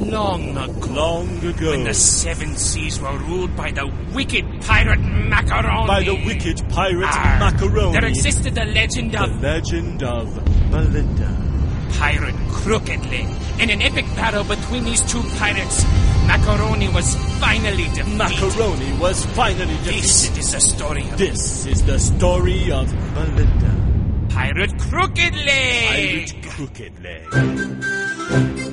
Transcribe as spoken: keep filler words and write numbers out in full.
long ago. Long ago. When the seven seas were ruled by the wicked pirate Macaroni. By the wicked pirate Arr, Macaroni. There existed the legend The of... legend of Melinda. Pirate Crooked Leg. In an epic battle between these two pirates, Macaroni was finally defeated. Macaroni was finally defeated. This is the story of... This is the story of Melinda. Pirate Crooked Leg. Pirate Crooked Leg.